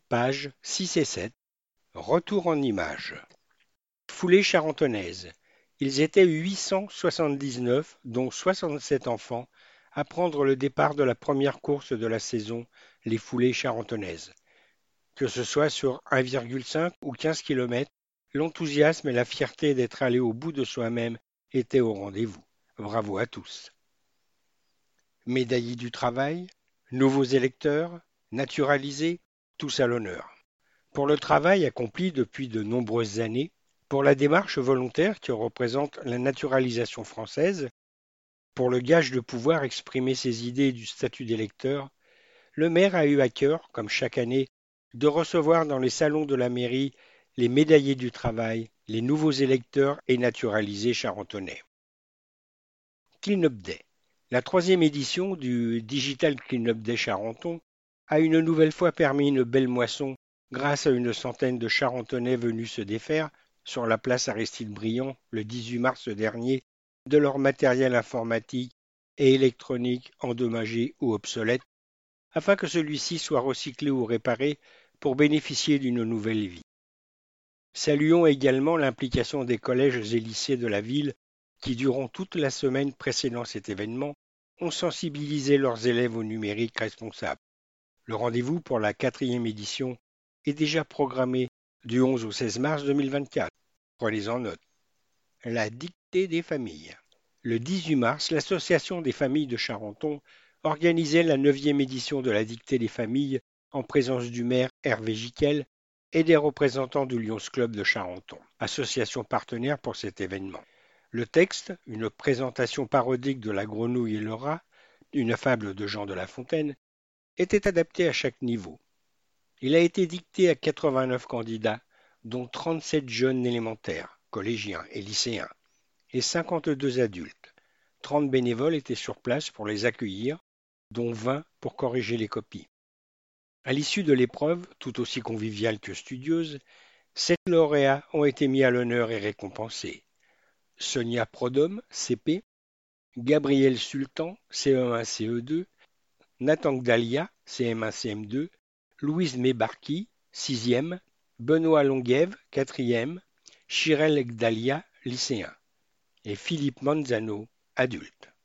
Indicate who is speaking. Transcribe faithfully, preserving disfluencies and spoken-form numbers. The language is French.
Speaker 1: pages six et sept. Retour en images. Foulée charentonnaise. Ils étaient huit cent soixante-dix-neuf, dont soixante-sept enfants, à prendre le départ de la première course de la saison, les foulées charentonnaises. Que ce soit sur un virgule cinq ou quinze kilomètres, l'enthousiasme et la fierté d'être allé au bout de soi-même étaient au rendez-vous. Bravo à tous. Médaillés du travail, nouveaux électeurs, naturalisés, tous à l'honneur. Pour le travail accompli depuis de nombreuses années, pour la démarche volontaire qui représente la naturalisation française, pour le gage de pouvoir exprimer ses idées du statut d'électeur, le maire a eu à cœur, comme chaque année, de recevoir dans les salons de la mairie les médaillés du travail, les nouveaux électeurs et naturalisés charentonnais. Clean-up Day. La troisième édition du Digital Clean-up Day Charenton a une nouvelle fois permis une belle moisson grâce à une centaine de Charentonnais venus se défaire sur la place Aristide-Briand le dix-huit mars dernier de leur matériel informatique et électronique endommagé ou obsolète, afin que celui-ci soit recyclé ou réparé pour bénéficier d'une nouvelle vie. Saluons également l'implication des collèges et lycées de la ville qui, durant toute la semaine précédant cet événement, ont sensibilisé leurs élèves au numérique responsable. Le rendez-vous pour la quatrième édition est déjà programmé du onze au seize mars deux mille vingt-quatre. Prenez en note. La dictée des familles. Le dix-huit mars, l'Association des familles de Charenton organisait la neuvième édition de la dictée des familles en présence du maire Hervé Giquel et des représentants du Lions Club de Charenton, association partenaire pour cet événement. Le texte, une présentation parodique de La Grenouille et le rat, une fable de Jean de La Fontaine, était adapté à chaque niveau. Il a été dicté à quatre-vingt-neuf candidats, dont trente-sept jeunes élémentaires, collégiens et lycéens, et cinquante-deux adultes. trente bénévoles étaient sur place pour les accueillir, dont vingt pour corriger les copies. À l'issue de l'épreuve, tout aussi conviviale que studieuse, sept lauréats ont été mis à l'honneur et récompensés. Sonia Prodhomme, C P, Gabriel Sultan, C E un C E deux, Nathan Gdalia, C M un C M deux, Louise Mébarki, sixième, Benoît Longuève, quatrième, Chirel Gdalia, lycéen, et Philippe Manzano, adulte.